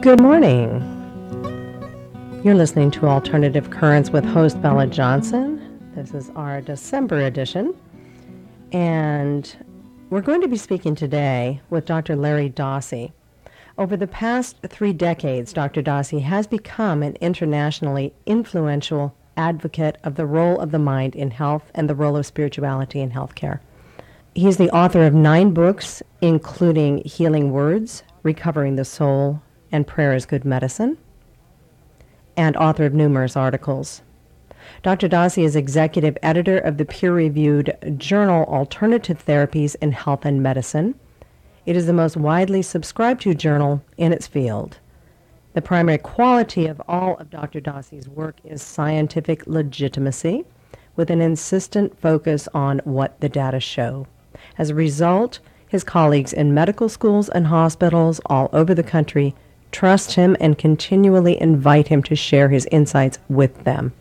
Good morning. You're listening to Alternative Currents with host Bella Johnson. This is our December edition. And we're going to be speaking today with Dr. Larry Dossey. Over the past 3 decades, Dr. Dossey has become an internationally influential advocate of the role of the mind in health and the role of spirituality in healthcare. He's the author of 9 books, including Healing Words, Recovering the Soul, and Prayer is Good Medicine, and author of numerous articles. Dr. Dossey is executive editor of the peer-reviewed journal Alternative Therapies in Health and Medicine. It is the most widely subscribed to journal in its field. The primary quality of all of Dr. Dossey's work is scientific legitimacy, with an insistent focus on what the data show. As a result, his colleagues in medical schools and hospitals all over the country trust him and continually invite him to share his insights with them.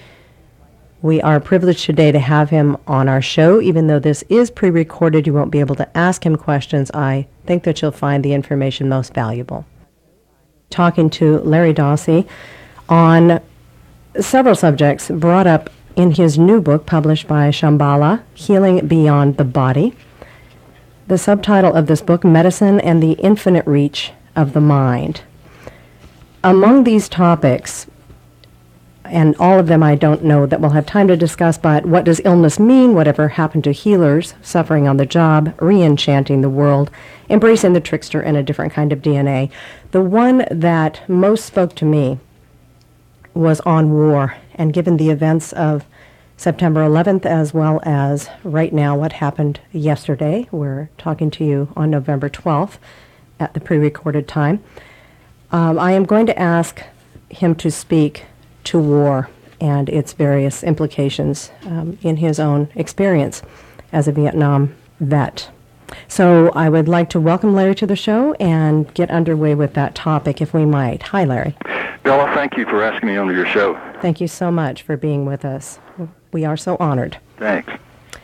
We are privileged today to have him on our show. Even though this is pre-recorded, you won't be able to ask him questions. I think that you'll find the information most valuable. Talking to Larry Dossey on several subjects brought up in his new book published by Shambhala, Healing Beyond the Body. The subtitle of this book, Medicine and the Infinite Reach of the Mind. Among these topics, and all of them I don't know that we'll have time to discuss, but what does illness mean, whatever happened to healers, suffering on the job, re-enchanting the world, embracing the trickster and a different kind of DNA. The one that most spoke to me was on war, and given the events of September 11th, as well as right now what happened yesterday, we're talking to you on November 12th at the pre-recorded time, I am going to ask him to speak to war and its various implications in his own experience as a Vietnam vet. So I would like to welcome Larry to the show and get underway with that topic, if we might. Hi, Larry. Bella, thank you for asking me onto your show. Thank you so much for being with us. We are so honored. Thanks.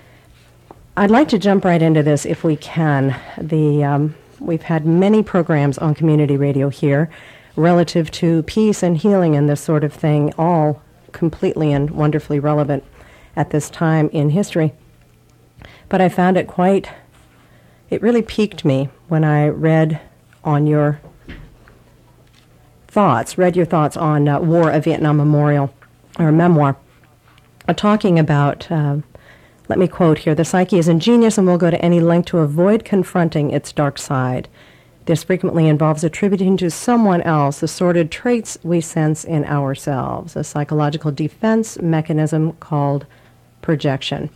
I'd like to jump right into this if we can. We've had many programs on community radio here relative to peace and healing and this sort of thing, all completely and wonderfully relevant at this time in history. But I found it really piqued me when I read your thoughts on War, a Vietnam Memorial, or memoir, talking about, let me quote here, "The psyche is ingenious and will go to any length to avoid confronting its dark side. This frequently involves attributing to someone else the sordid traits we sense in ourselves, a psychological defense mechanism called projection."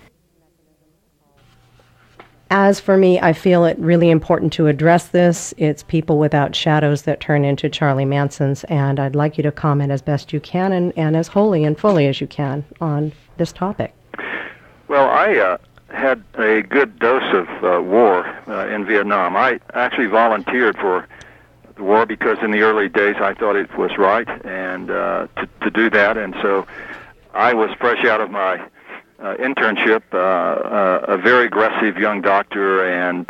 As for me, I feel it really important to address this. It's people without shadows that turn into Charlie Mansons, and I'd like you to comment as best you can and as wholly and fully as you can on this topic. Well, I had a good dose of war in Vietnam. I actually volunteered for the war because in the early days I thought it was right and to do that, and so I was fresh out of my internship, a very aggressive young doctor, and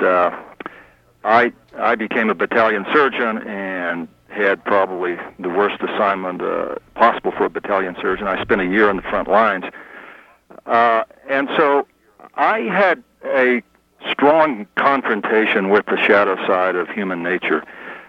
I became a battalion surgeon and had probably the worst assignment possible for a battalion surgeon. I spent a year on the front lines, and so I had a strong confrontation with the shadow side of human nature.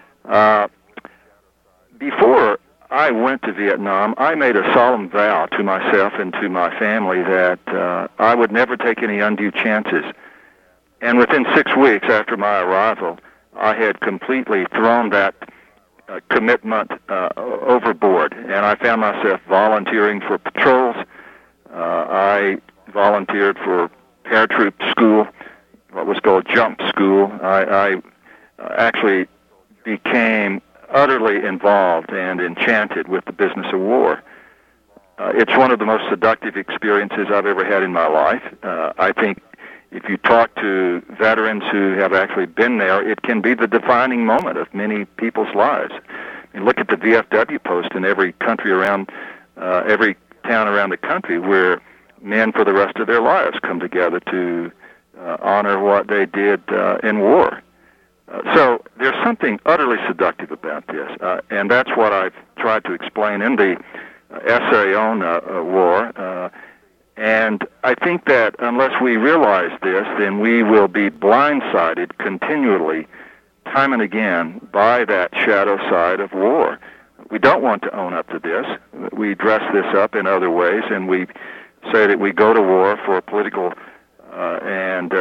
Before I went to Vietnam, I made a solemn vow to myself and to my family that I would never take any undue chances. And within 6 weeks after my arrival, I had completely thrown that commitment overboard, and I found myself volunteering for patrols. I volunteered for paratroop school, what was called jump school. I actually became utterly involved and enchanted with the business of war. It's one of the most seductive experiences I've ever had in my life. I think if you talk to veterans who have actually been there, it can be the defining moment of many people's lives. You look at the VFW post in every country around, every town around the country where men for the rest of their lives come together to honor what they did in war. So there's something utterly seductive about this, and that's what I've tried to explain in the essay on war. And I think that unless we realize this, then we will be blindsided continually, time and again, by that shadow side of war. We don't want to own up to this. We dress this up in other ways, and we say that we go to war for political and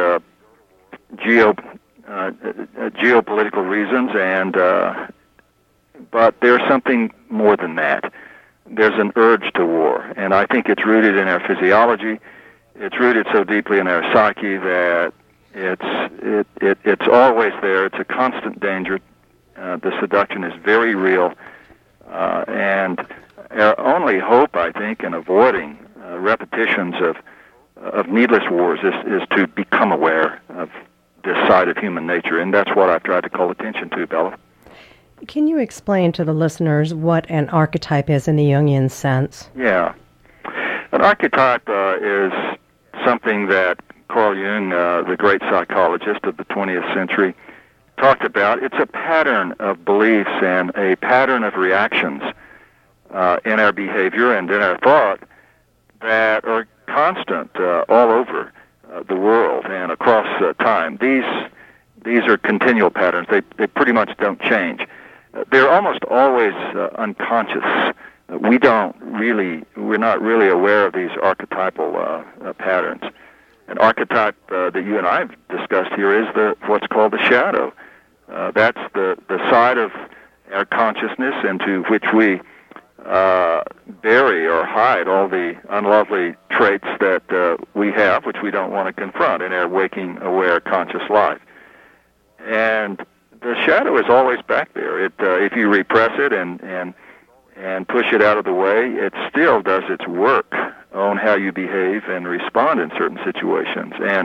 geopolitical reasons, but there's something more than that. There's an urge to war, and I think it's rooted in our physiology. It's rooted so deeply in our psyche that it's always there. It's a constant danger. The seduction is very real, and our only hope, I think, in avoiding repetitions of needless wars is to become aware of this side of human nature, and that's what I've tried to call attention to, Bella. Can you explain to the listeners what an archetype is in the Jungian sense? Yeah. An archetype is something that Carl Jung, the great psychologist of the 20th century, talked about. It's a pattern of beliefs and a pattern of reactions in our behavior and in our thought that are constant all over the world and across time. These are continual patterns. They pretty much don't change. They're almost always unconscious. We're not really aware of these archetypal patterns. An archetype that you and I have discussed here is what's called the shadow. That's the side of our consciousness into which we bury or hide all the unlovely traits that we have, which we don't want to confront in our waking, aware, conscious life. And the shadow is always back there. If you repress it and push it out of the way, it still does its work on how you behave and respond in certain situations. And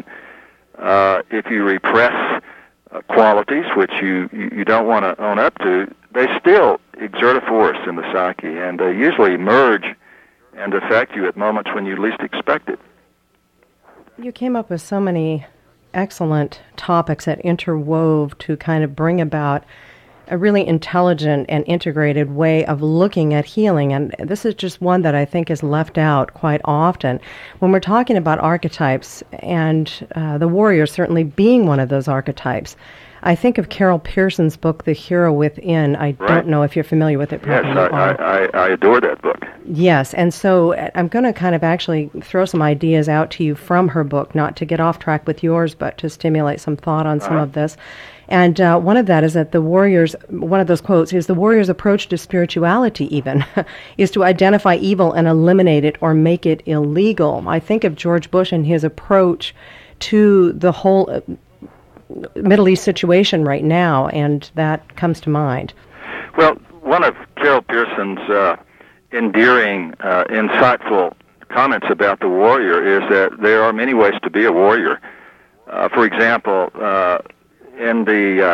if you repress qualities which you don't want to own up to, they still exert a force in the psyche, and they usually emerge and affect you at moments when you least expect it. You came up with so many excellent topics that interwove to kind of bring about a really intelligent and integrated way of looking at healing. And this is just one that I think is left out quite often. When we're talking about archetypes, and the warrior certainly being one of those archetypes, I think of Carol Pearson's book, The Hero Within. I don't know if you're familiar with it. Yes, I adore that book. Yes, and so I'm going to kind of actually throw some ideas out to you from her book, not to get off track with yours, but to stimulate some thought on some of this. And one of that is that one of those quotes is, the warrior's approach to spirituality even is to identify evil and eliminate it or make it illegal. I think of George Bush and his approach to the whole Middle East situation right now, and that comes to mind. Well, one of Carol Pearson's endearing, insightful comments about the warrior is that there are many ways to be a warrior. For example, in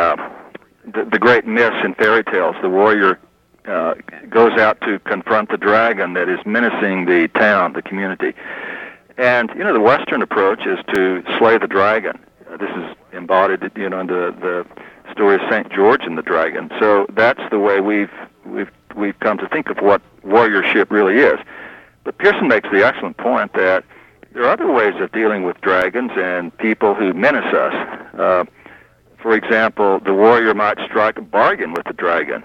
the great myths and fairy tales, the warrior goes out to confront the dragon that is menacing the town, the community. And, the Western approach is to slay the dragon. This is embodied, in the story of St. George and the Dragon. So that's the way we've come to think of what warriorship really is. But Pearson makes the excellent point that there are other ways of dealing with dragons and people who menace us. For example, the warrior might strike a bargain with the dragon.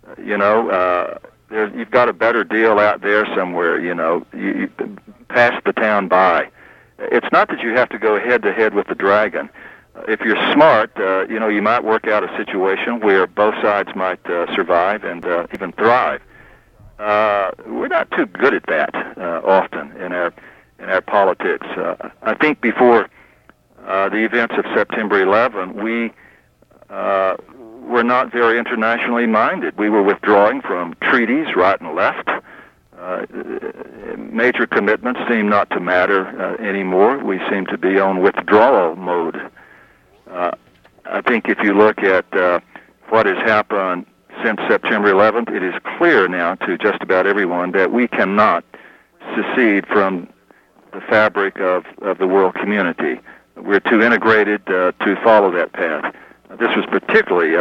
You've got a better deal out there somewhere. You pass the town by. It's not that you have to go head-to-head with the dragon. If you're smart, you might work out a situation where both sides might survive and even thrive. We're not too good at that often in our politics. I think before the events of September 11, we were not very internationally minded. We were withdrawing from treaties right and left. Major commitments seem not to matter anymore. We seem to be on withdrawal mode. I think if you look at what has happened since September 11th, it is clear now to just about everyone that we cannot secede from the fabric of the world community. We're too integrated to follow that path. This was particularly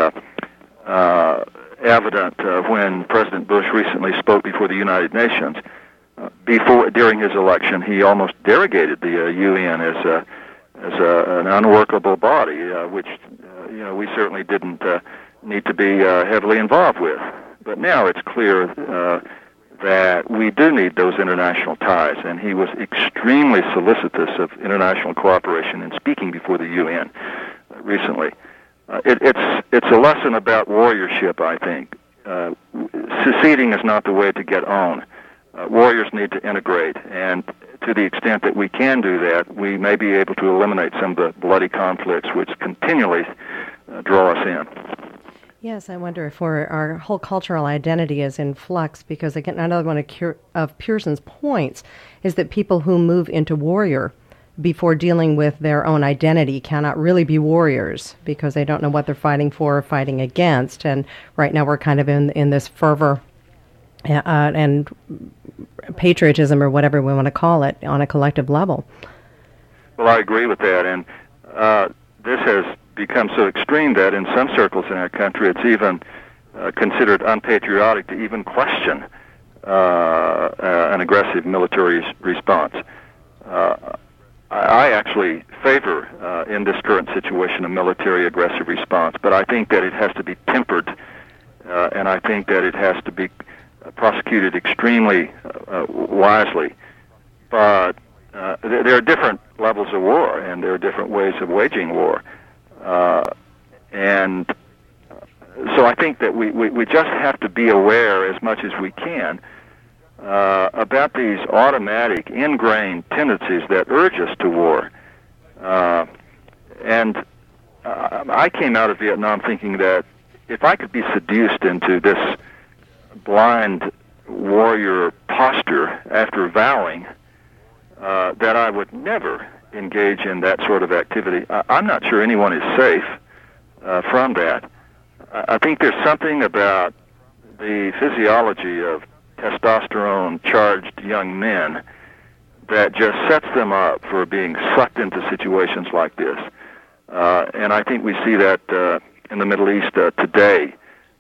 evident when President Bush recently spoke before the United Nations. During his election, he almost derogated the UN as an unworkable body, which we certainly didn't need to be heavily involved with. But now it's clear that we do need those international ties, and he was extremely solicitous of international cooperation in speaking before the UN recently. It's a lesson about warriorship, I think. Seceding is not the way to get on. Warriors need to integrate, and to the extent that we can do that, we may be able to eliminate some of the bloody conflicts which continually draw us in. Yes, I wonder if our whole cultural identity is in flux, because again, another one of Pearson's points is that people who move into warrior before dealing with their own identity cannot really be warriors, because they don't know what they're fighting for or fighting against. And right now we're kind of in this fervor and patriotism, or whatever we want to call it, on a collective level. Well, I agree with that, and this has become so extreme that in some circles in our country it's even considered unpatriotic to even question an aggressive military response. I actually favor, in this current situation, a military aggressive response, but I think that it has to be tempered, and I think that it has to be prosecuted extremely wisely. But there are different levels of war, and there are different ways of waging war. And so I think that we just have to be aware as much as we can about these automatic, ingrained tendencies that urge us to war. And I came out of Vietnam thinking that if I could be seduced into this blind warrior posture after vowing that I would never engage in that sort of activity, I'm not sure anyone is safe from that. I think there's something about the physiology of testosterone-charged young men that just sets them up for being sucked into situations like this. And I think we see that in the Middle East today,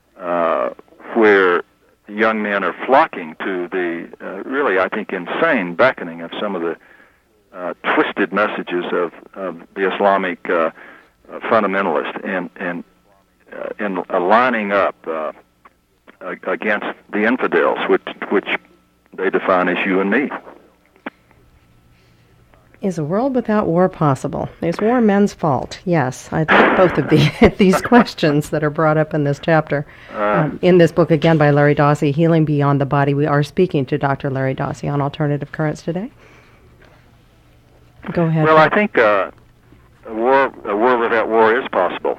where young men are flocking to the really, I think, insane beckoning of some of the twisted messages of the Islamic fundamentalist, and lining up against the infidels, which they define as you and me. Is a world without war possible? Is war men's fault? Yes, I think both of these questions that are brought up in this chapter. In this book, again, by Larry Dossey, Healing Beyond the Body, we are speaking to Dr. Larry Dossey on Alternative Currents today. Go ahead. Well, I think a world without war is possible.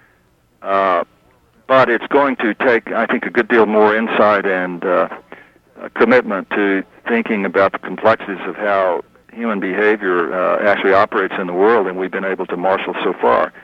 But it's going to take, I think, a good deal more insight and commitment to thinking about the complexities of how human behavior actually operates in the world, and we've been able to marshal so far.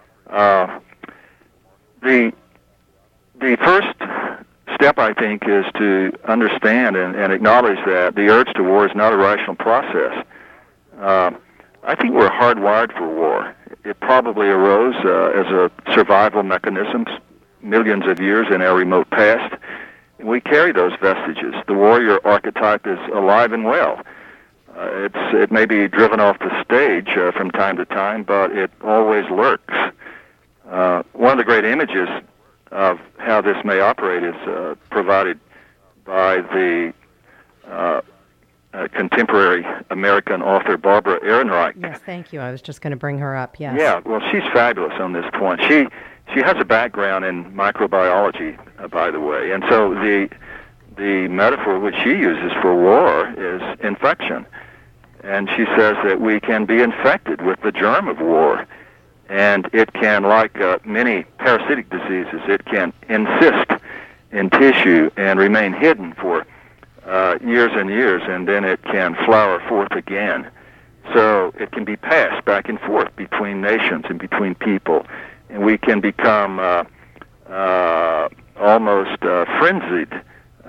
The first step, I think, is to understand and acknowledge that the urge to war is not a rational process. I think we're hardwired for war. It probably arose as a survival mechanism millions of years in our remote past. We carry those vestiges. The warrior archetype is alive and well. It may be driven off the stage from time to time, but it always lurks. One of the great images of how this may operate is provided by the contemporary American author Barbara Ehrenreich. Yes, thank you. I was just going to bring her up, yes. Yeah, well, she's fabulous on this point. She has a background in microbiology, by the way, and so the metaphor which she uses for war is infection. And she says that we can be infected with the germ of war, and it can, like many parasitic diseases, it can insist in tissue and remain hidden for years and years, and then it can flower forth again. So it can be passed back and forth between nations and between people, and we can become almost frenzied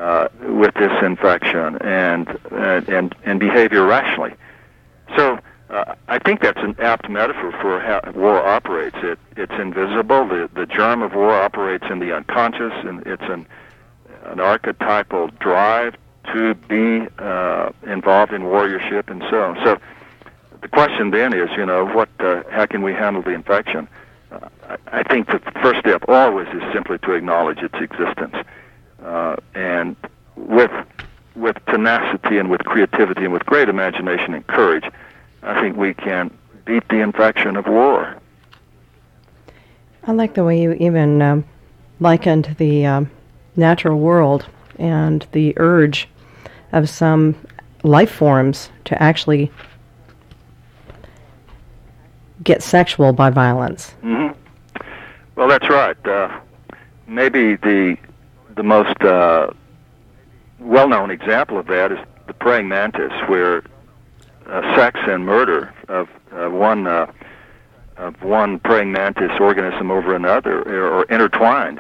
with this infection and behave irrationally. So I think that's an apt metaphor for how war operates. It's invisible. The germ of war operates in the unconscious, and it's an archetypal drive to be involved in warriorship and so on. So the question then is, how can we handle the infection? I think the first step always is simply to acknowledge its existence, and with tenacity and with creativity and with great imagination and courage, I think we can beat the infection of war. I like the way you even likened the natural world and the urge of some life forms to actually get sexual by violence. Mm-hmm. Well, that's right. Maybe the most well-known example of that is the praying mantis, where sex and murder of one praying mantis organism over another are intertwined.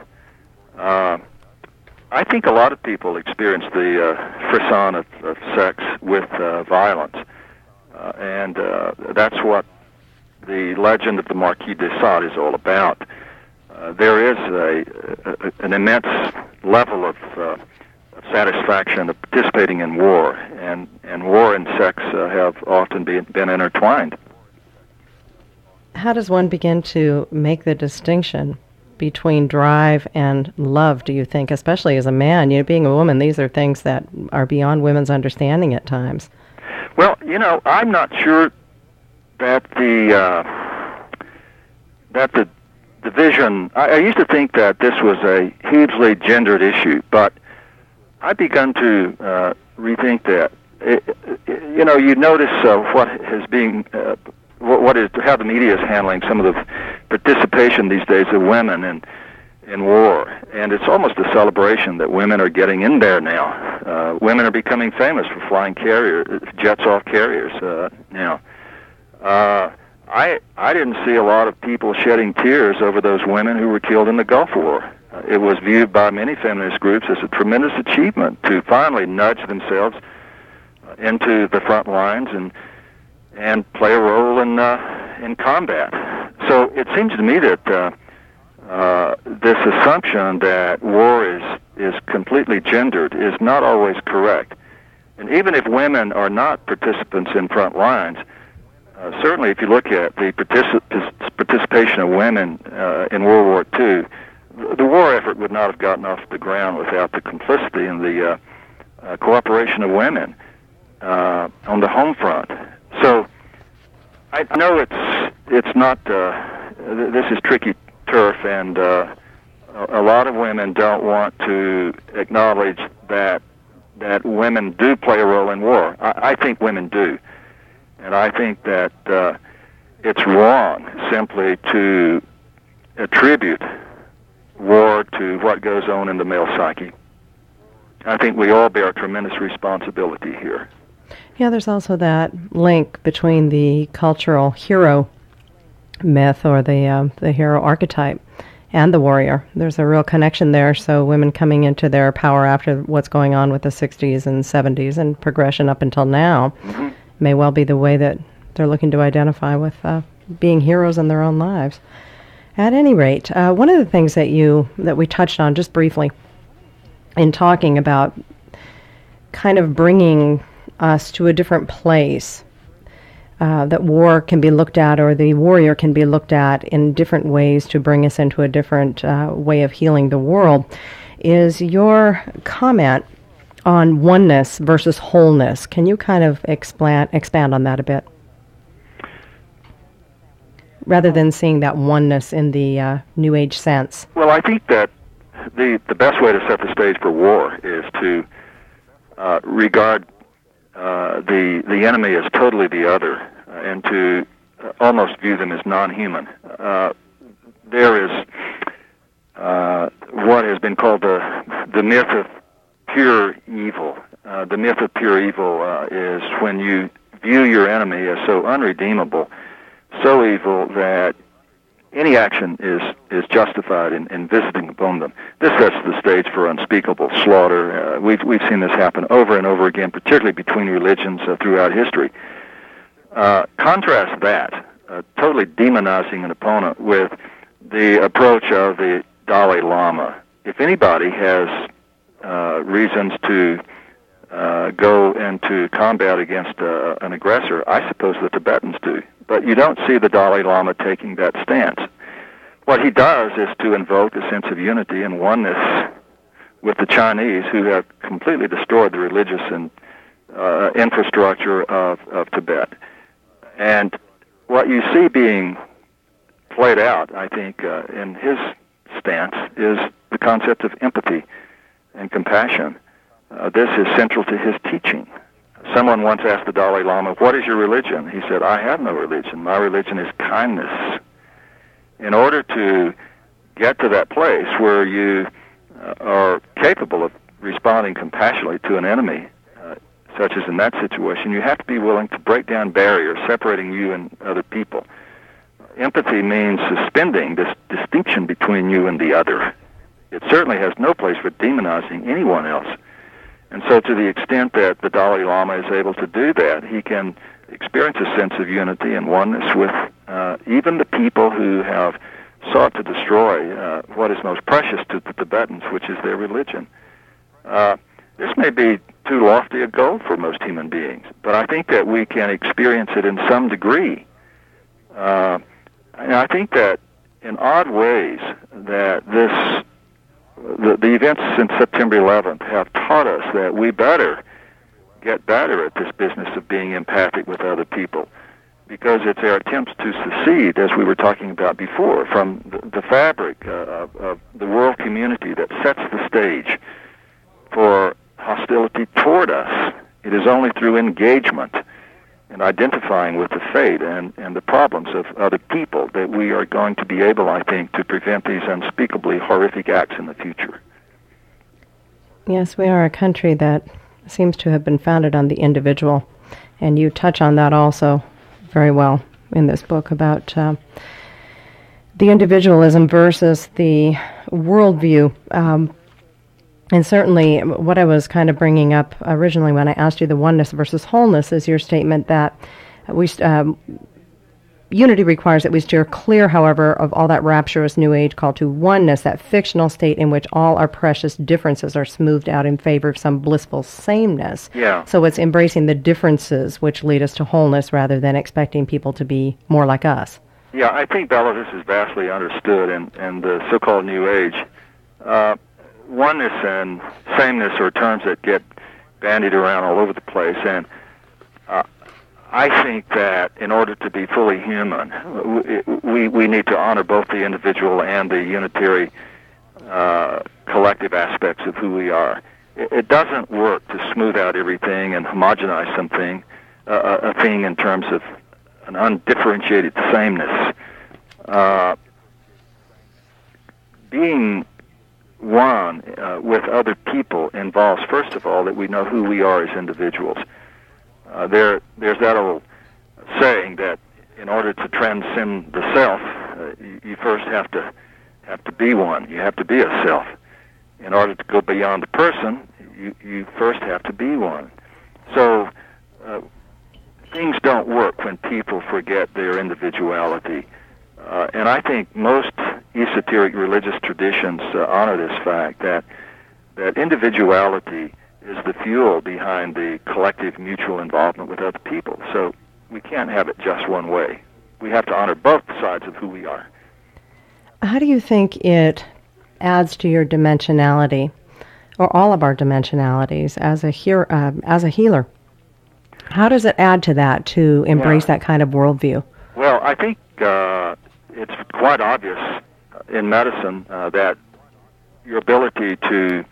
I think a lot of people experience the frisson of sex with violence, and that's what the legend of the Marquis de Sade is all about. There is an immense level of satisfaction of participating in war, and war and sex have often been intertwined. How does one begin to make the distinction between drive and love, do you think, especially as a man? Being a woman, these are things that are beyond women's understanding at times. Well, I'm not sure that the division. I used to think that this was a hugely gendered issue, but I've begun to rethink that. You notice what has been, how the media is handling some of the participation these days of women in war, and it's almost a celebration that women are getting in there now. Women are becoming famous for flying jets off carriers now. I didn't see a lot of people shedding tears over those women who were killed in the Gulf War. It was viewed by many feminist groups as a tremendous achievement to finally nudge themselves into the front lines and play a role in combat. So it seems to me that this assumption that war is completely gendered is not always correct. And even if women are not participants in front lines, certainly if you look at the participation of women in World War II, the war effort would not have gotten off the ground without the complicity and the cooperation of women on the home front. So I know it's not. This is tricky turf, and a lot of women don't want to acknowledge that women do play a role in war. I think women do, and I think that it's wrong simply to attribute war to what goes on in the male psyche. I think we all bear a tremendous responsibility here. Yeah, there's also that link between the cultural hero myth or the hero archetype and the warrior. There's a real connection there. So women coming into their power after what's going on with the 60s and 70s and progression up until now may well be the way that they're looking to identify with being heroes in their own lives. At any rate, one of the things that we touched on just briefly in talking about kind of bringing us to a different place, that war can be looked at, or the warrior can be looked at in different ways to bring us into a different way of healing the world, is your comment on oneness versus wholeness. Can you kind of expand on that a bit? Rather than seeing that oneness in the New Age sense. Well, I think that the best way to set the stage for war is to regard the enemy as totally the other, and to almost view them as non-human. There is what has been called the myth of pure evil. The myth of pure evil is when you view your enemy as so unredeemable, so evil that any action is justified in visiting upon them. This sets the stage for unspeakable slaughter. We've seen this happen over and over again, particularly between religions throughout history. Contrast that, totally demonizing an opponent, with the approach of the Dalai Lama. If anybody has reasons to go into combat against an aggressor, I suppose the Tibetans do. But you don't see the Dalai Lama taking that stance. What he does is to invoke a sense of unity and oneness with the Chinese, who have completely destroyed the religious and infrastructure of Tibet. And what you see being played out, I think, in his stance is the concept of empathy and compassion. This is central to his teaching. Someone once asked the Dalai Lama, "What is your religion?" He said, "I have no religion. My religion is kindness." In order to get to that place where you are capable of responding compassionately to an enemy, such as in that situation, you have to be willing to break down barriers separating you and other people. Empathy means suspending this distinction between you and the other. It certainly has no place for demonizing anyone else. And so to the extent that the Dalai Lama is able to do that, he can experience a sense of unity and oneness with even the people who have sought to destroy what is most precious to the Tibetans, which is their religion. This may be too lofty a goal for most human beings, but I think that we can experience it in some degree. And I think that in odd ways that the events since September 11th have taught us that we better get better at this business of being empathic with other people, because it's our attempts to secede, as we were talking about before, from the fabric of the world community that sets the stage for hostility toward us. It is only through engagement and identifying with the fate and the problems of other people that we are going to be able, I think, to prevent these unspeakably horrific acts in the future. Yes, we are a country that seems to have been founded on the individual, and you touch on that also very well in this book about the individualism versus the worldview. And certainly what I was kind of bringing up originally when I asked you the oneness versus wholeness is your statement that unity requires that we steer clear, however, of all that rapturous New Age call to oneness, that fictional state in which all our precious differences are smoothed out in favor of some blissful sameness. Yeah. So it's embracing the differences which lead us to wholeness rather than expecting people to be more like us. Yeah, I think, Bella, this is vastly understood in the so-called New Age. Oneness and sameness are terms that get bandied around all over the place, and I think that in order to be fully human, we need to honor both the individual and the unitary collective aspects of who we are. It doesn't work to smooth out everything and homogenize something, a thing in terms of an undifferentiated sameness. Being one with other people involves, first of all, that we know who we are as individuals. There's that old saying that in order to transcend the self, you first have to be one. You have to be a self. In order to go beyond the person, you first have to be one. So things don't work when people forget their individuality. And I think most esoteric religious traditions honor this fact that individuality is the fuel behind the collective mutual involvement with other people. So we can't have it just one way. We have to honor both sides of who we are. How do you think it adds to your dimensionality, or all of our dimensionalities, as a healer? How does it add to that, to embrace that kind of worldview? Well, I think it's quite obvious in medicine that your ability to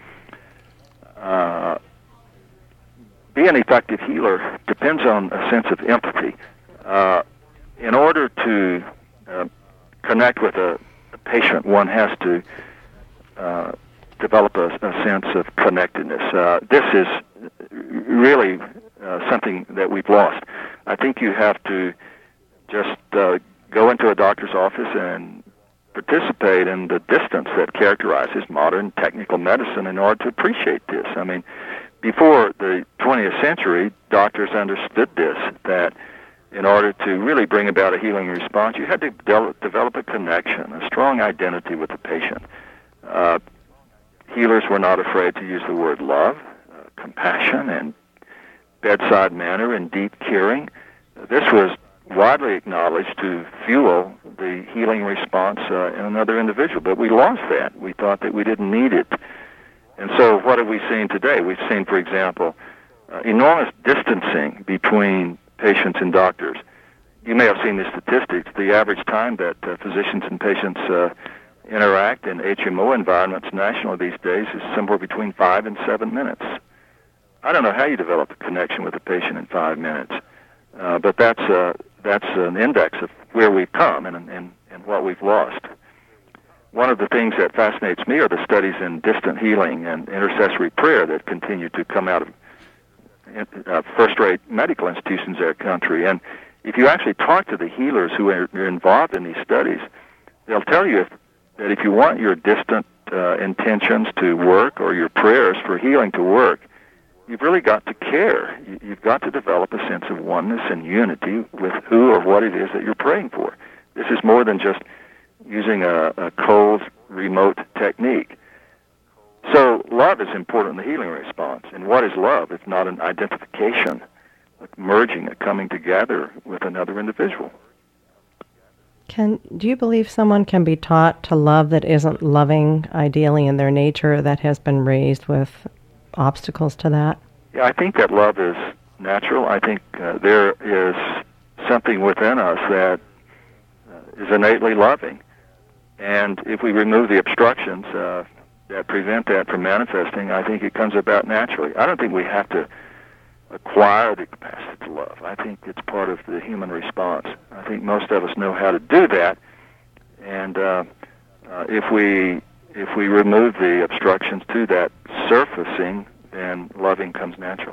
be an effective healer depends on a sense of empathy. In order to connect with a patient, one has to develop a sense of connectedness. This is really something that we've lost. I think you have to just go into a doctor's office and participate in the distance that characterizes modern technical medicine in order to appreciate this. I mean, before the 20th century, doctors understood this, that in order to really bring about a healing response, you had to develop a connection, a strong identity with the patient. Healers were not afraid to use the word love, compassion, and bedside manner, and deep curing. This was widely acknowledged to fuel the healing response in another individual, but we lost that. We thought that we didn't need it. And so what have we seen today? We've seen, for example, enormous distancing between patients and doctors. You may have seen the statistics. The average time that physicians and patients interact in HMO environments nationally these days is somewhere between 5 and 7 minutes. I don't know how you develop a connection with a patient in 5 minutes, but that's an index of where we've come and what we've lost. One of the things that fascinates me are the studies in distant healing and intercessory prayer that continue to come out of first-rate medical institutions in our country. And if you actually talk to the healers who are involved in these studies, they'll tell you that if you want your distant intentions to work or your prayers for healing to work, you've really got to care. You've got to develop a sense of oneness and unity with who or what it is that you're praying for. This is more than just using a cold, remote technique. So love is important in the healing response. And what is love if not an identification, like merging, a coming together with another individual? Do you believe someone can be taught to love that isn't loving, ideally, in their nature, that has been raised with obstacles to that? Yeah, I think that love is natural. I think there is something within us that is innately loving. And if we remove the obstructions that prevent that from manifesting, I think it comes about naturally. I don't think we have to acquire the capacity to love. I think it's part of the human response. I think most of us know how to do that. And if we remove the obstructions to that surfacing, then loving comes natural.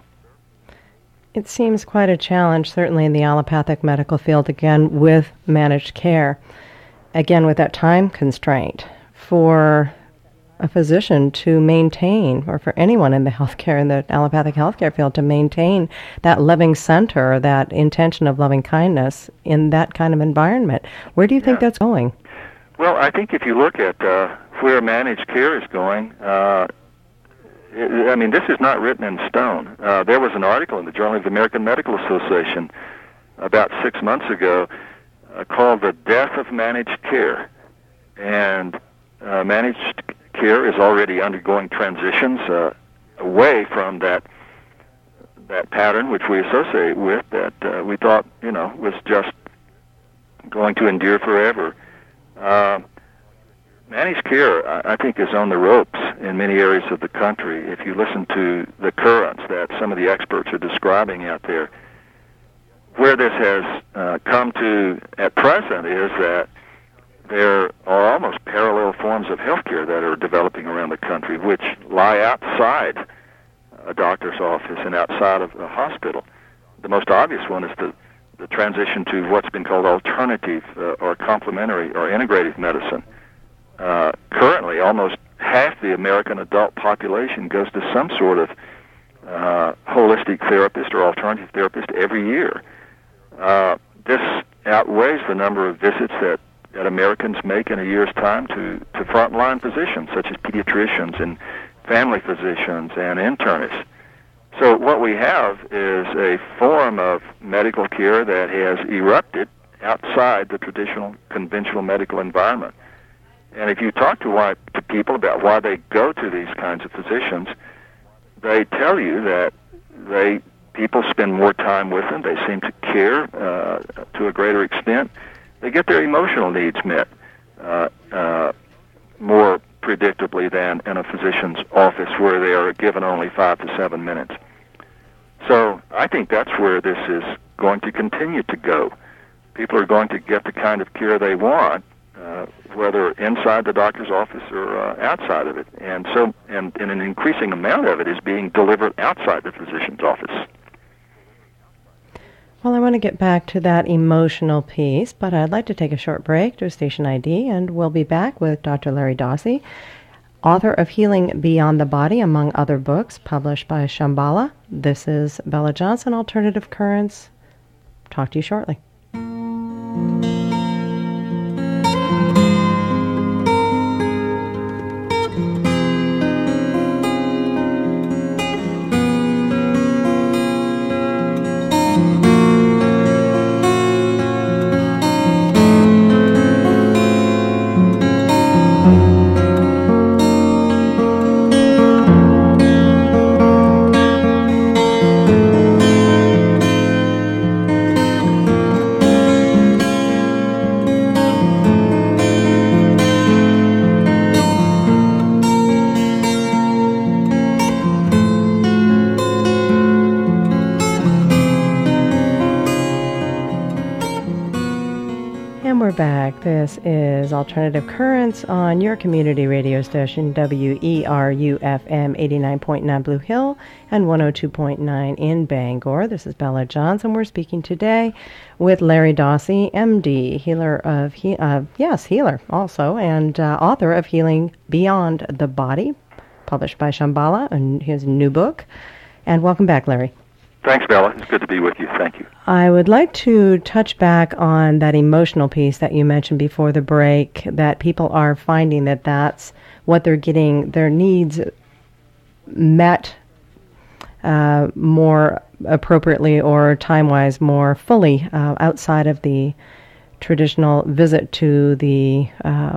It seems quite a challenge, certainly in the allopathic medical field, again, with managed care. Again, with that time constraint for a physician to maintain, or for anyone in the healthcare, in the allopathic healthcare field, to maintain that loving center, that intention of loving kindness in that kind of environment. Where do you think that's going? Well, I think if you look at where managed care is going, this is not written in stone. There was an article in the Journal of the American Medical Association about 6 months ago called The Death of Managed Care. And managed care is already undergoing transitions away from that pattern which we associate with, that we thought, was just going to endure forever. Managed care, I think, is on the ropes in many areas of the country. If you listen to the currents that some of the experts are describing out there, where this has come to at present is that there are almost parallel forms of healthcare that are developing around the country, which lie outside a doctor's office and outside of a hospital. The most obvious one is the transition to what's been called alternative or complementary or integrative medicine. Currently, almost half the American adult population goes to some sort of holistic therapist or alternative therapist every year. This outweighs the number of visits that Americans make in a year's time to frontline physicians, such as pediatricians and family physicians and internists. So what we have is a form of medical care that has erupted outside the traditional, conventional medical environment. And if you talk to people about why they go to these kinds of physicians, they tell you that people spend more time with them. They seem to care to a greater extent. They get their emotional needs met more predictably than in a physician's office where they are given only 5 to 7 minutes. So I think that's where this is going to continue to go. People are going to get the kind of care they want, whether inside the doctor's office or outside of it. And an increasing amount of it is being delivered outside the physician's office. Well, I want to get back to that emotional piece, but I'd like to take a short break to station ID, and we'll be back with Dr. Larry Dossey, author of Healing Beyond the Body, among other books, published by Shambhala. This is Bella Johnson, Alternative Currents, talk to you shortly. And we're back. This is Alternative Currents on your community radio station, WERU-FM 89.9 Blue Hill and 102.9 in Bangor. This is Bella Johnson. We're speaking today with Larry Dossey, MD, healer also, and author of Healing Beyond the Body, published by Shambhala, and his new book. And welcome back, Larry. Thanks, Bella. It's good to be with you. Thank you. I would like to touch back on that emotional piece that you mentioned before the break, that people are finding that that's what they're getting, their needs met more appropriately or time-wise more fully outside of the traditional visit to the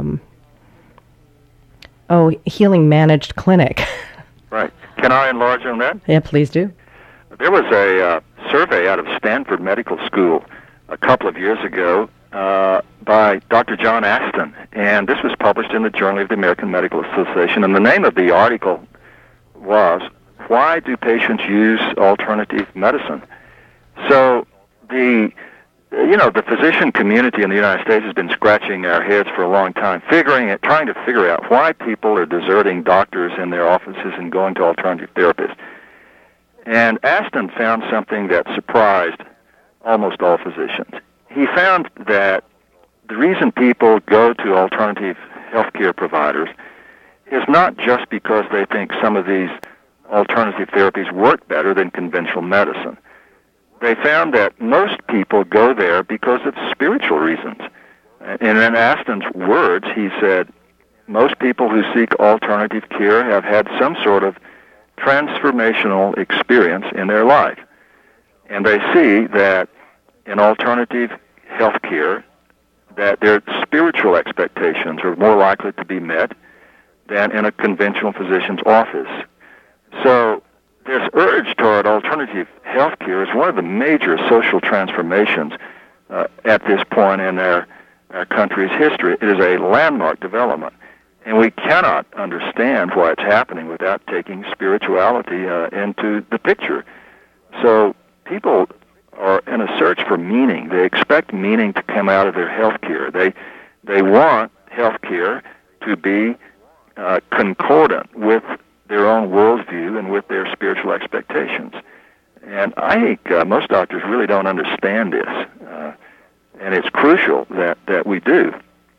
healing managed clinic. Right. Can I enlarge on that? Yeah, please do. There was a survey out of Stanford Medical School a couple of years ago by Dr. John Aston, and this was published in the Journal of the American Medical Association, and the name of the article was, Why Do Patients Use Alternative Medicine? So the physician community in the United States has been scratching our heads for a long time, trying to figure out why people are deserting doctors in their offices and going to alternative therapists. And Aston found something that surprised almost all physicians. He found that the reason people go to alternative healthcare providers is not just because they think some of these alternative therapies work better than conventional medicine. They found that most people go there because of spiritual reasons. And in Aston's words, he said, most people who seek alternative care have had some sort of transformational experience in their life. And they see that in alternative health care, that their spiritual expectations are more likely to be met than in a conventional physician's office. So this urge toward alternative health care is one of the major social transformations at this point in our country's history. It is a landmark development. And we cannot understand why it's happening without taking spirituality into the picture. So people are in a search for meaning. They expect meaning to come out of their health care. They want health care to be concordant with their own worldview and with their spiritual expectations. And I think most doctors really don't understand this. And it's crucial that we do.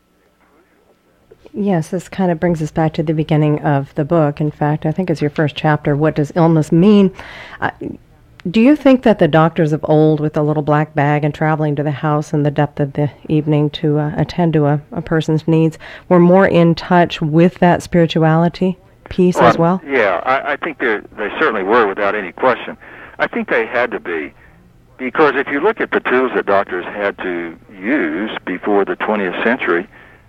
Yes, this kind of brings us back to the beginning of the book. In fact, I think it's your first chapter, What Does Illness Mean? Do you think that the doctors of old with the little black bag and traveling to the house in the depth of the evening to attend to a person's needs were more in touch with that spirituality piece as well? Yeah, I think they certainly were without any question. I think they had to be, because if you look at the tools that doctors had to use before the 20th century,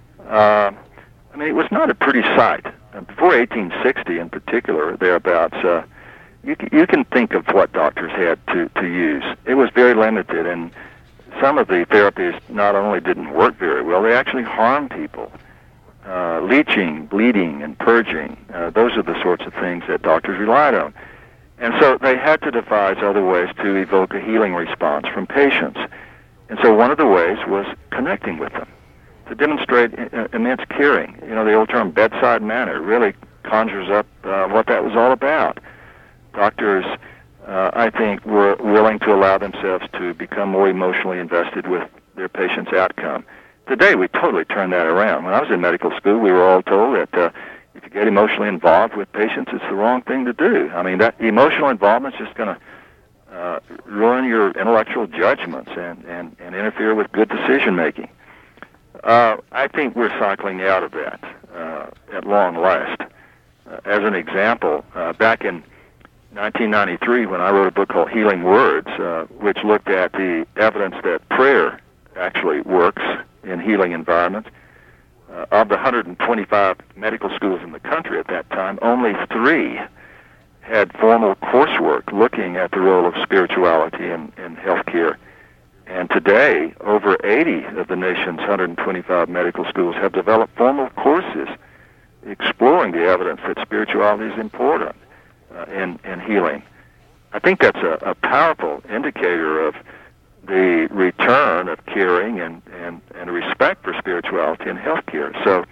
it was not a pretty sight. Before 1860 in particular, thereabouts, you can think of what doctors had to use. It was very limited, and some of the therapies not only didn't work very well, they actually harmed people. Leeching, bleeding, and purging, those are the sorts of things that doctors relied on. And so they had to devise other ways to evoke a healing response from patients. And so one of the ways was connecting with them, to demonstrate immense caring. The old term bedside manner really conjures up what that was all about. Doctors, I think, were willing to allow themselves to become more emotionally invested with their patient's outcome. Today, we totally turn that around. When I was in medical school, we were all told that if you get emotionally involved with patients, it's the wrong thing to do. That emotional involvement is just going to ruin your intellectual judgments and interfere with good decision making. I think we're cycling out of that at long last. As an example, back in 1993, when I wrote a book called Healing Words, which looked at the evidence that prayer actually works in healing environments, of the 125 medical schools in the country at that time, only 3 had formal coursework looking at the role of spirituality in healthcare. And today, over 80 of the nation's 125 medical schools have developed formal courses exploring the evidence that spirituality is important in healing. I think that's a powerful indicator of the return of caring and respect for spirituality in healthcare. So,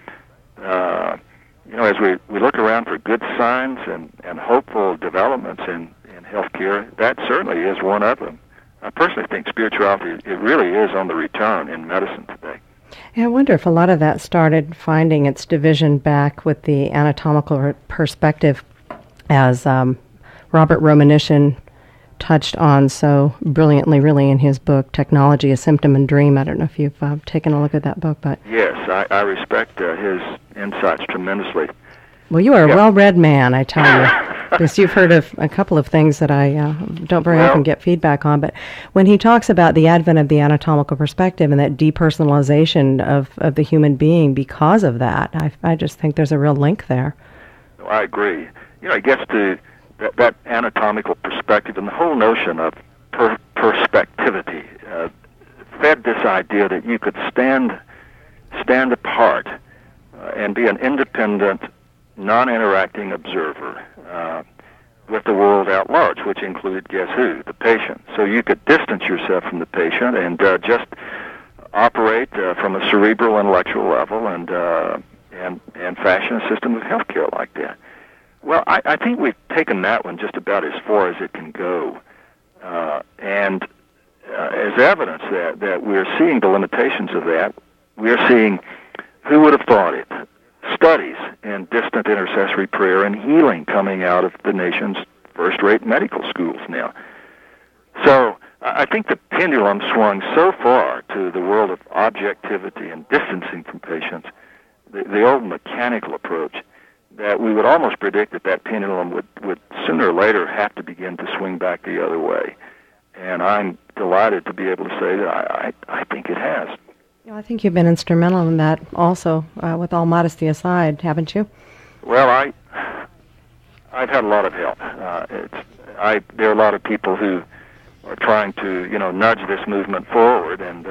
as we look around for good signs and hopeful developments in healthcare, that certainly is one of them. I personally think spirituality, it really is on the return in medicine today. Yeah, I wonder if a lot of that started finding its division back with the anatomical perspective, as Robert Romanishin touched on so brilliantly, really, in his book, Technology, A Symptom and Dream. I don't know if you've taken a look at that book, but... Yes, I respect his insights tremendously. Well, you are a well-read man, I tell you, because you've heard of a couple of things that I don't very often get feedback on. But when he talks about the advent of the anatomical perspective and that depersonalization of the human being because of that, I just think there's a real link there. I agree. It gets to that anatomical perspective, and the whole notion of perspectivity fed this idea that you could stand apart and be an independent, non-interacting observer with the world at large, which included, guess who? The patient. So you could distance yourself from the patient and just operate from a cerebral intellectual level and fashion a system of healthcare like that. Well, I think we've taken that one just about as far as it can go. And as evidence that we're seeing the limitations of that, we're seeing, who would have thought it, studies in distant intercessory prayer and healing coming out of the nation's first-rate medical schools now. So I think the pendulum swung so far to the world of objectivity and distancing from patients, the old mechanical approach, that we would almost predict that pendulum would sooner or later have to begin to swing back the other way. And I'm delighted to be able to say that I think it has. I think you've been instrumental in that also, with all modesty aside, haven't you? Well, I've had a lot of help. There are a lot of people who are trying to, nudge this movement forward, and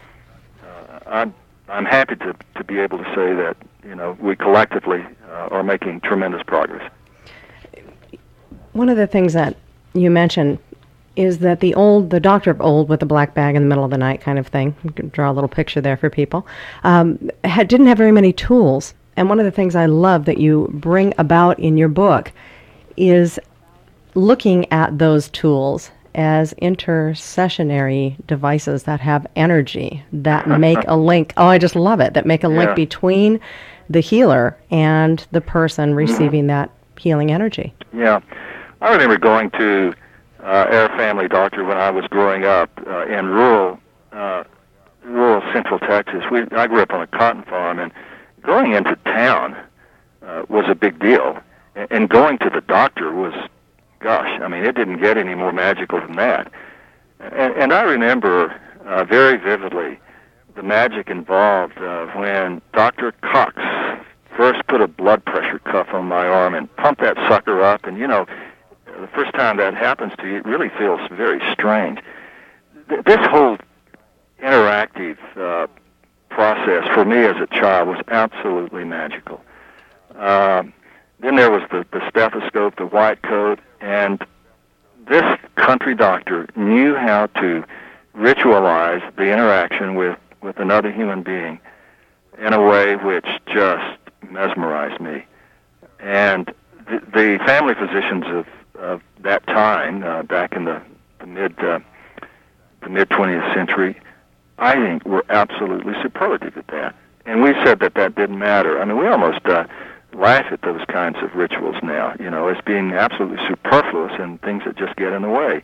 I'm happy to be able to say that, we collectively are making tremendous progress. One of the things that you mentioned is that the doctor of old with the black bag in the middle of the night kind of thing, you can draw a little picture there for people, didn't have very many tools. And one of the things I love that you bring about in your book is looking at those tools as intercessionary devices that have energy, that make a link. Oh, I just love it, that make a link between the healer and the person receiving that healing energy. Yeah. I remember going to our family doctor when I was growing up in rural central Texas. I grew up on a cotton farm, and going into town was a big deal. And going to the doctor was, gosh, it didn't get any more magical than that. And I remember very vividly the magic involved when Dr. Cox first put a blood pressure cuff on my arm and pumped that sucker up, and the first time that happens to you, it really feels very strange. This whole interactive process for me as a child was absolutely magical. Then there was the stethoscope, the white coat, and this country doctor knew how to ritualize the interaction with another human being in a way which just mesmerized me. And the family physicians of that time, back in the mid 20th century, I think were absolutely superlative at that. And we said that didn't matter. We almost laugh at those kinds of rituals now, as being absolutely superfluous and things that just get in the way.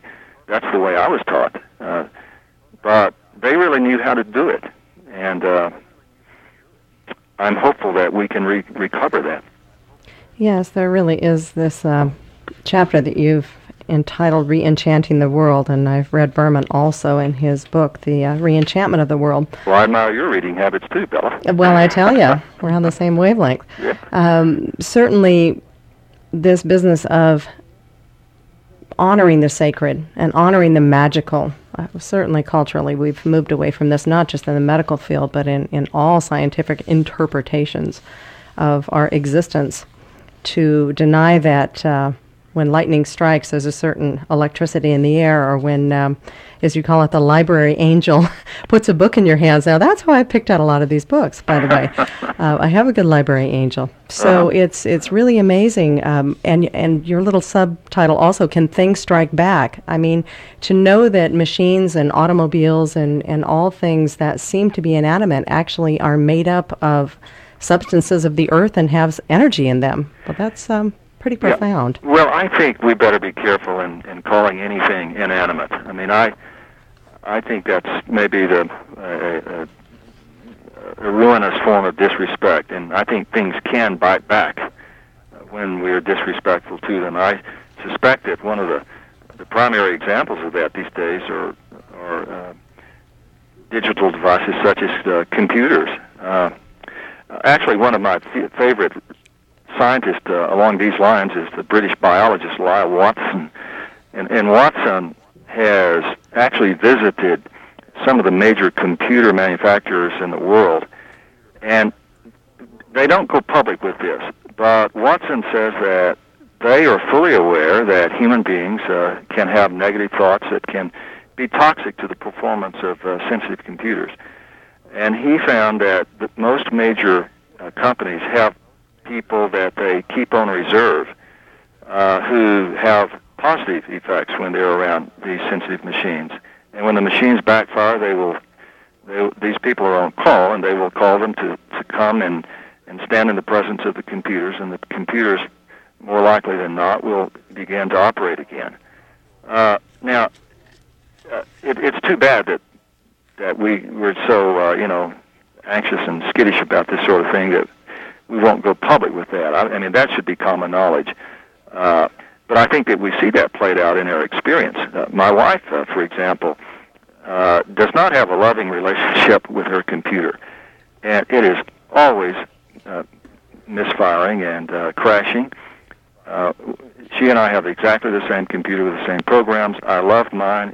That's the way I was taught. But they really knew how to do it, and I'm hopeful that we can recover that. Yes, there really is this chapter that you've entitled Re-Enchanting the World, and I've read Berman also in his book, The Re-Enchantment of the World. Well, I admire your reading habits too, Bella. Well, I tell you, we're on the same wavelength. Yeah. Certainly, this business of honoring the sacred and honoring the magical, certainly culturally, we've moved away from this, not just in the medical field, but in all scientific interpretations of our existence. To deny that when lightning strikes, there's a certain electricity in the air, or when, as you call it, the library angel puts a book in your hands. Now, that's how I picked out a lot of these books, by the way. I have a good library angel. So it's really amazing. And your little subtitle also, Can Things Strike Back? I mean, to know that machines and automobiles and all things that seem to be inanimate actually are made up of substances of the earth and have energy in them. Well, that's pretty profound. Yeah. Well, I think we better be careful in calling anything inanimate. I mean, I think that's maybe a ruinous form of disrespect, and I think things can bite back when we're disrespectful to them. I suspect that one of the primary examples of that these days are digital devices such as computers. Actually, one of my favorite scientists along these lines is the British biologist Lyle Watson. And Watson has actually visited some of the major computer manufacturers in the world. And they don't go public with this, but Watson says that they are fully aware that human beings can have negative thoughts that can be toxic to the performance of sensitive computers. And he found that most major companies have people that they keep on reserve who have positive effects when they're around these sensitive machines. And when the machines backfire, these people are on call, and they will call them to come and stand in the presence of the computers, and the computers, more likely than not, will begin to operate again. Now, it's too bad that we're so, anxious and skittish about this sort of thing that we won't go public with that. I mean, that should be common knowledge. But I think that we see that played out in our experience. My wife, for example, does not have a loving relationship with her computer. And it is always misfiring and crashing. She and I have exactly the same computer with the same programs. I love mine.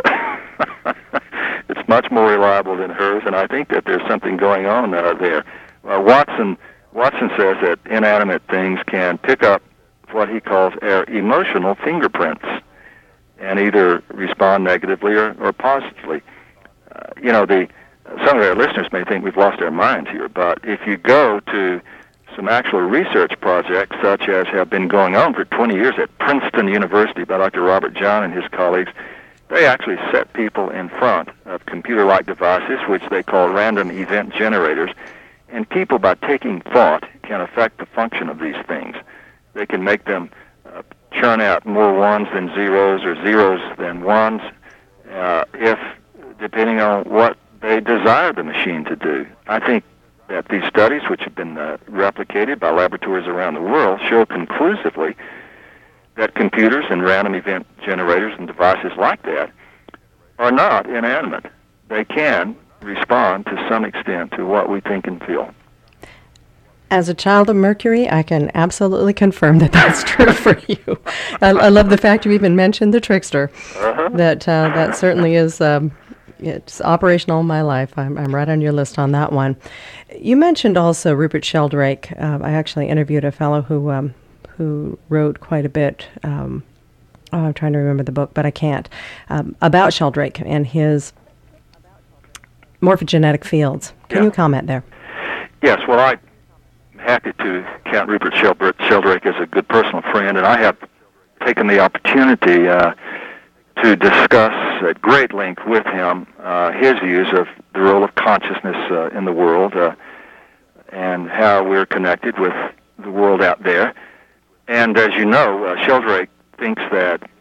It's much more reliable than hers, and I think that there's something going on there. Watson says that inanimate things can pick up what he calls our emotional fingerprints and either respond negatively or positively. Some of our listeners may think we've lost our minds here, but if you go to some actual research projects such as have been going on for 20 years at Princeton University by Dr. Robert John and his colleagues, they actually set people in front of computer-like devices, which they call random event generators, and people, by taking thought, can affect the function of these things. They can make them churn out more ones than zeros or zeros than ones, depending on what they desire the machine to do. I think that these studies, which have been replicated by laboratories around the world, show conclusively that computers and random event generators and devices like that are not inanimate. They can respond to some extent to what we think and feel. As a child of Mercury, I can absolutely confirm that that's true for you. I love the fact you even mentioned the trickster. That certainly is it's operational in my life. I'm right on your list on that one. You mentioned also Rupert Sheldrake. I actually interviewed a fellow who wrote quite a bit. I'm trying to remember the book, but I can't. About Sheldrake and his morphogenetic fields. Can you comment there? Yes. Well, I'm happy to count Rupert Sheldrake as a good personal friend, and I have taken the opportunity to discuss at great length with him his views of the role of consciousness in the world and how we're connected with the world out there. And as you know, Sheldrake thinks that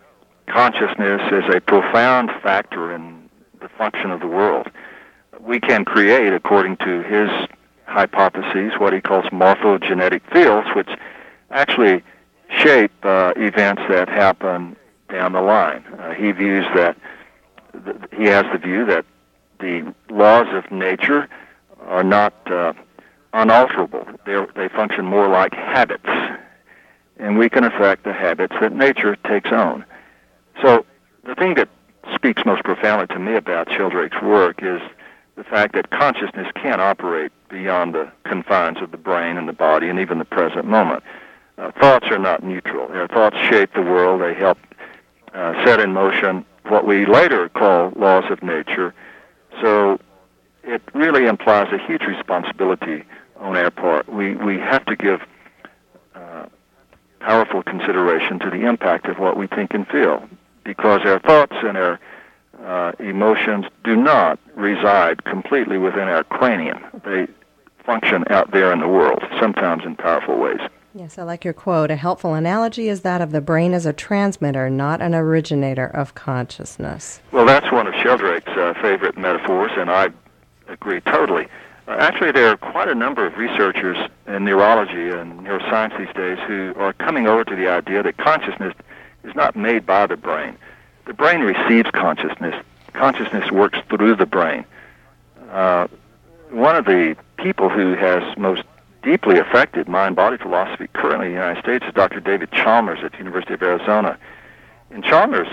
consciousness is a profound factor in the function of the world. We can create, according to his hypotheses, what he calls morphogenetic fields, which actually shape events that happen down the line. He views that he has the view that the laws of nature are not unalterable. They function more like habits, and we can affect the habits that nature takes on. So the thing that speaks most profoundly to me about Sheldrake's work is the fact that consciousness can operate beyond the confines of the brain and the body and even the present moment. Thoughts are not neutral. Their thoughts shape the world. They help set in motion what we later call laws of nature. So it really implies a huge responsibility on our part. We have to give powerful consideration to the impact of what we think and feel, because our thoughts and our emotions do not reside completely within our cranium. They function out there in the world, sometimes in powerful ways. Yes, I like your quote. A helpful analogy is that of the brain as a transmitter, not an originator of consciousness. Well, that's one of Sheldrake's favorite metaphors, and I agree totally. Actually, there are quite a number of researchers in neurology and neuroscience these days who are coming over to the idea that consciousness is not made by the brain. The brain receives consciousness. Consciousness works through the brain. One of the people who has most deeply affected mind-body philosophy currently in the United States is Dr. David Chalmers at the University of Arizona. And Chalmers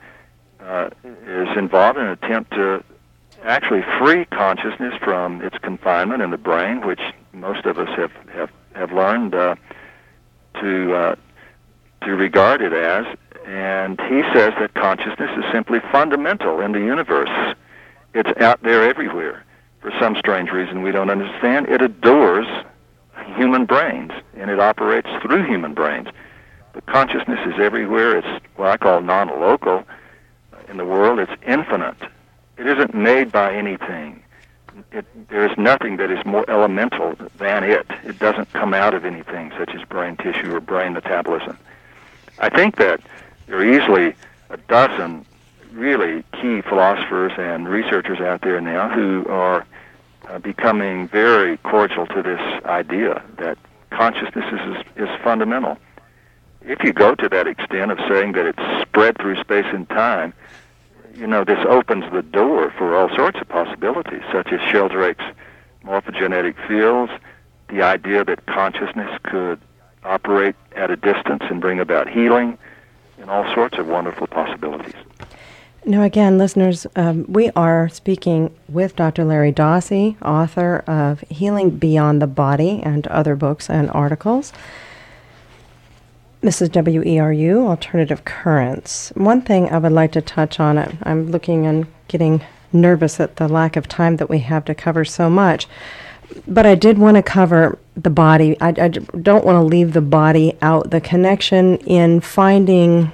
is involved in an attempt to actually free consciousness from its confinement in the brain, which most of us have learned to regard it as. And he says that consciousness is simply fundamental in the universe. It's out there everywhere. For some strange reason we don't understand, it adores human brains, and it operates through human brains. But consciousness is everywhere. It's what I call non-local in the world. It's infinite. It isn't made by anything. There is nothing that is more elemental than it. It doesn't come out of anything, such as brain tissue or brain metabolism. I think that there are easily a dozen really key philosophers and researchers out there now who are becoming very cordial to this idea that consciousness is fundamental. If you go to that extent of saying that it's spread through space and time, this opens the door for all sorts of possibilities, such as Sheldrake's morphogenetic fields, the idea that consciousness could operate at a distance and bring about healing, and all sorts of wonderful possibilities. Now, again, listeners, we are speaking with Dr. Larry Dossey, author of Healing Beyond the Body and other books and articles. This is WERU, Alternative Currents. One thing I would like to touch on, I'm looking and getting nervous at the lack of time that we have to cover so much, but I did want to cover the body. I don't want to leave the body out. The connection in finding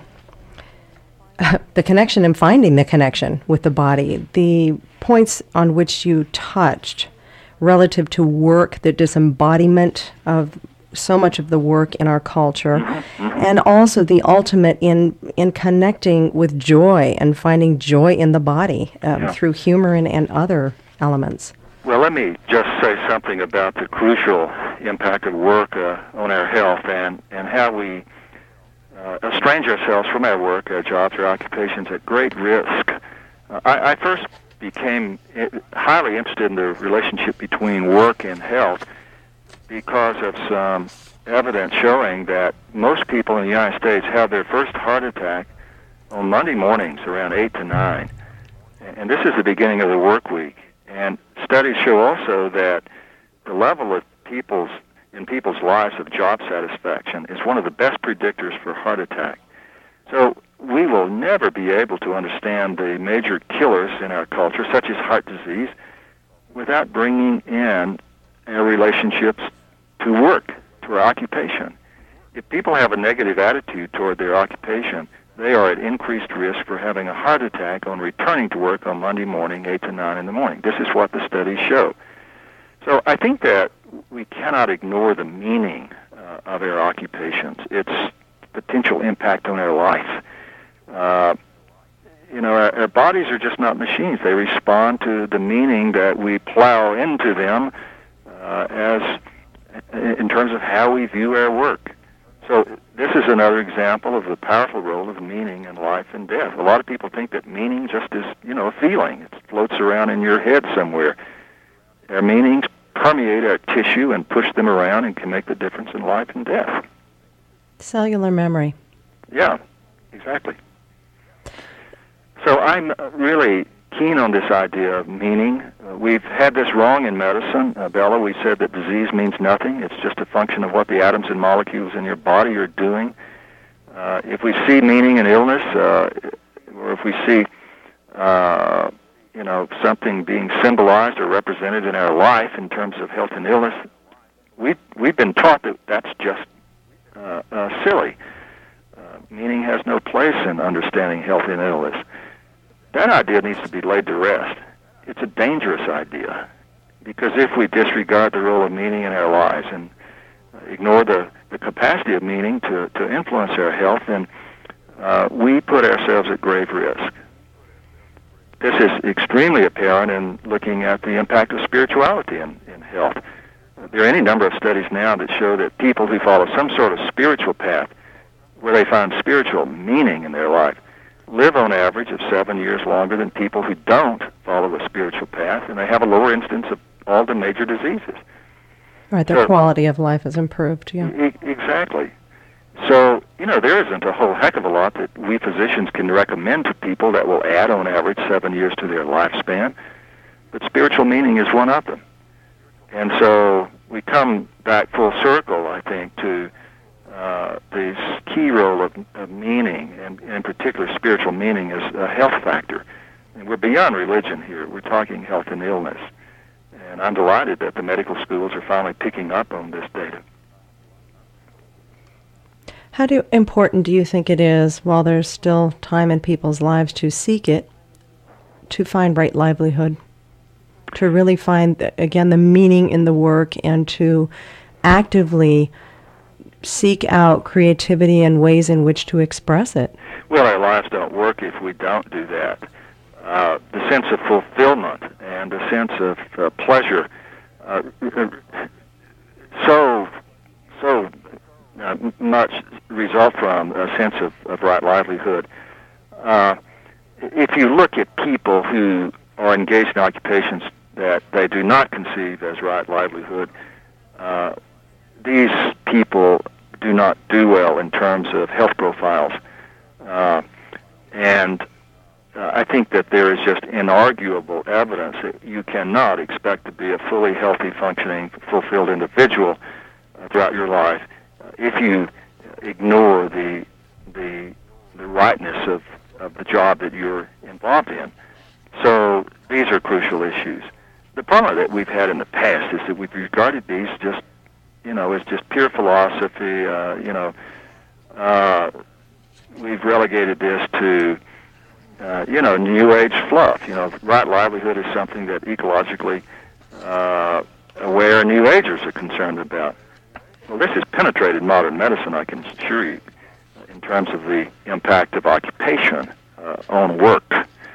the connection with the body. The points on which you touched relative to work, the disembodiment of so much of the work in our culture, and also the ultimate in connecting with joy and finding joy in the body through humor and other elements. Well, let me just say something about the crucial impact of work on our health and how we estrange ourselves from our work, our jobs, our occupations at great risk. I first became highly interested in the relationship between work and health because of some evidence showing that most people in the United States have their first heart attack on Monday mornings around 8 to 9. And this is the beginning of the work week. And studies show also that the level of people's lives of job satisfaction is one of the best predictors for heart attack. So we will never be able to understand the major killers in our culture, such as heart disease, without bringing in our relationships to work, to our occupation. If people have a negative attitude toward their occupation, they are at increased risk for having a heart attack on returning to work on Monday morning, 8 to 9 in the morning. This is what the studies show. So I think that we cannot ignore the meaning of our occupations, its potential impact on our life. Uh, our bodies are just not machines. They respond to the meaning that we plow into them as in terms of how we view our work. So this is another example of the powerful role of meaning in life and death. A lot of people think that meaning just is, a feeling. It floats around in your head somewhere. Our meanings permeate our tissue and push them around and can make the difference in life and death. Cellular memory. Yeah, exactly. So I'm really keen on this idea of meaning. We've had this wrong in medicine. Bella, we said that disease means nothing. It's just a function of what the atoms and molecules in your body are doing. If we see meaning in illness, or if we see, something being symbolized or represented in our life in terms of health and illness, we've been taught that that's just silly. Meaning has no place in understanding health and illness. That idea needs to be laid to rest. It's a dangerous idea, because if we disregard the role of meaning in our lives and ignore the capacity of meaning to influence our health, then we put ourselves at grave risk. This is extremely apparent in looking at the impact of spirituality in health. There are any number of studies now that show that people who follow some sort of spiritual path, where they find spiritual meaning in their life, live on average of 7 years longer than people who don't follow a spiritual path, and they have a lower incidence of all the major diseases. Right, their quality of life is improved, yeah. Exactly. So, there isn't a whole heck of a lot that we physicians can recommend to people that will add on average 7 years to their lifespan, but spiritual meaning is one of them. And so we come back full circle, I think, to this key role of meaning, and in particular spiritual meaning, as a health factor. And we're beyond religion here. We're talking health and illness. And I'm delighted that the medical schools are finally picking up on this data. How important do you think it is, while there's still time in people's lives to seek it, to find right livelihood? To really find, again, the meaning in the work, and to actively seek out creativity and ways in which to express it? Well, our lives don't work if we don't do that. The sense of fulfillment and the sense of pleasure so much result from a sense of right livelihood. If you look at people who are engaged in occupations that they do not conceive as right livelihood, these people do not do well in terms of health profiles. And I think that there is just inarguable evidence that you cannot expect to be a fully healthy, functioning, fulfilled individual throughout your life if you ignore the rightness of the job that you're involved in. So these are crucial issues. The problem that we've had in the past is that we've regarded these just, as just pure philosophy. We've relegated this to, New Age fluff. Right livelihood is something that ecologically aware New Agers are concerned about. Well, this has penetrated modern medicine, I can assure you, in terms of the impact of occupation on work.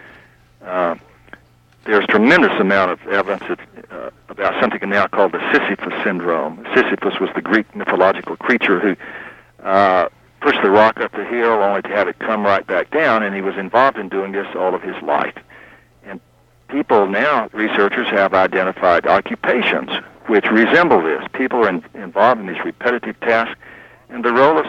There's tremendous amount of evidence about something now called the Sisyphus syndrome. Sisyphus was the Greek mythological creature who pushed the rock up the hill only to have it come right back down, and he was involved in doing this all of his life. And people now, researchers have identified occupations which resemble this. People are involved in these repetitive tasks, and the role of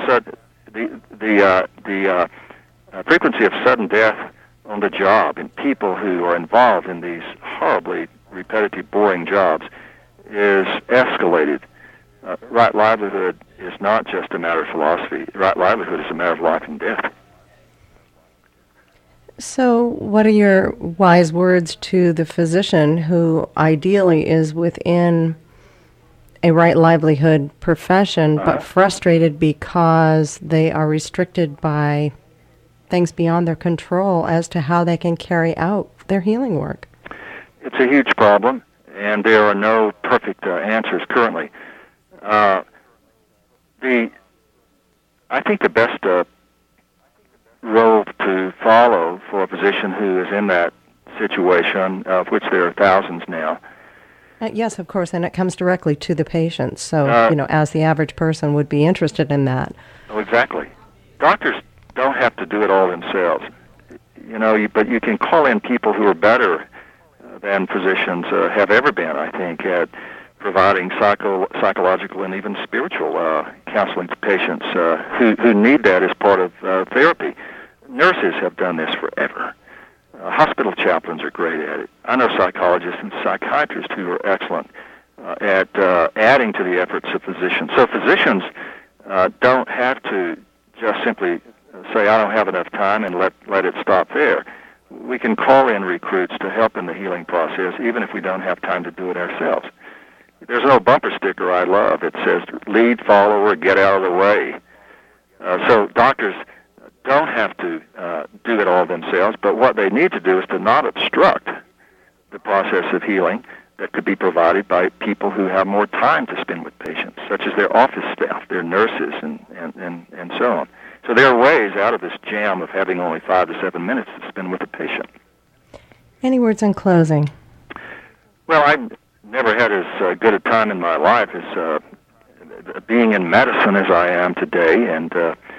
the frequency of sudden death on the job in people who are involved in these horribly repetitive, boring jobs is escalated. Right livelihood is not just a matter of philosophy. Right livelihood is a matter of life and death. So what are your wise words to the physician who ideally is within a right livelihood profession, but frustrated because they are restricted by things beyond their control as to how they can carry out their healing work? It's a huge problem, and there are no perfect answers currently. I think the best role to follow for a physician who is in that situation, of which there are thousands now. Yes, of course, and it comes directly to the patient. So, as the average person would be interested in that. Oh, exactly. Doctors don't have to do it all themselves, but you can call in people who are better than physicians have ever been, I think, at providing psychological and even spiritual counseling to patients who need that as part of therapy. Nurses have done this forever. Hospital chaplains are great at it. I know psychologists and psychiatrists who are excellent at adding to the efforts of physicians. So physicians don't have to just simply say, I don't have enough time, and let it stop there. We can call in recruits to help in the healing process, even if we don't have time to do it ourselves. There's an old bumper sticker I love. It says, lead, follow, or get out of the way. So doctors don't have to do it all themselves, but what they need to do is to not obstruct the process of healing that could be provided by people who have more time to spend with patients, such as their office staff, their nurses, and so on. So there are ways out of this jam of having only 5 to 7 minutes to spend with a patient. Any words in closing? Well, I've never had as good a time in my life as being in medicine as I am today, and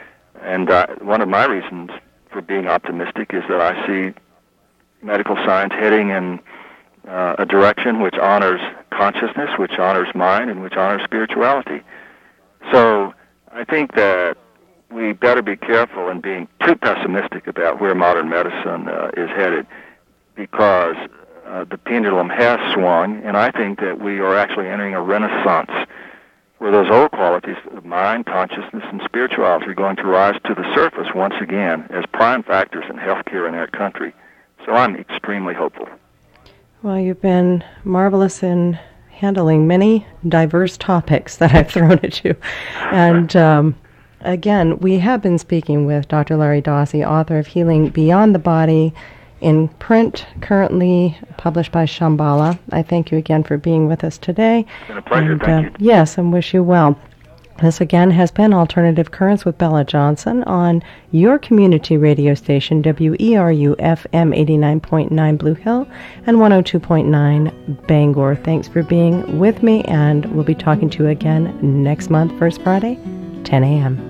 one of my reasons for being optimistic is that I see medical science heading in a direction which honors consciousness, which honors mind, and which honors spirituality. So I think that we better be careful in being too pessimistic about where modern medicine is headed, because the pendulum has swung, and I think that we are actually entering a renaissance where those old qualities of mind, consciousness, and spirituality are going to rise to the surface once again as prime factors in healthcare in our country. So I'm extremely hopeful. Well, you've been marvelous in handling many diverse topics that I've thrown at you. And again, we have been speaking with Dr. Larry Dossey, author of Healing Beyond the Body, in print, currently published by Shambhala. I thank you again for being with us today. It's been a pleasure. Thank you. Yes, and wish you well. This again has been Alternative Currents with Bella Johnson on your community radio station, WERU FM 89.9 Blue Hill and 102.9 Bangor. Thanks for being with me, and we'll be talking to you again next month, first Friday, 10 a.m.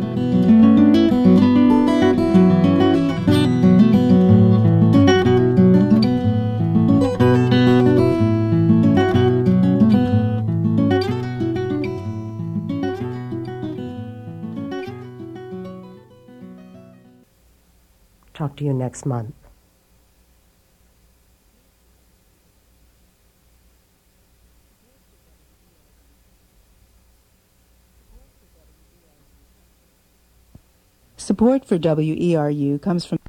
Talk to you next month. Support for WERU comes from